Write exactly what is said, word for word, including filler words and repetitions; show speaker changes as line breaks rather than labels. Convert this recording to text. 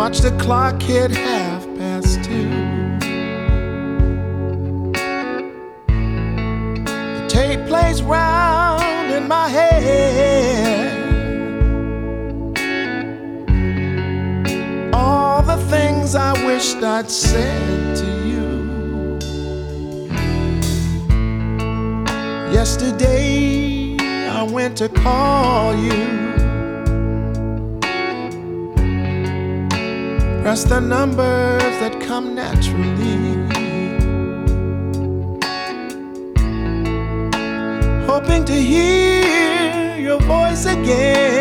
watch the clock hit half past two. The tape plays round in my head, all the things I wished I'd said to you. Yesterday I went to call you, press the numbers that come naturally, hoping to hear your voice again.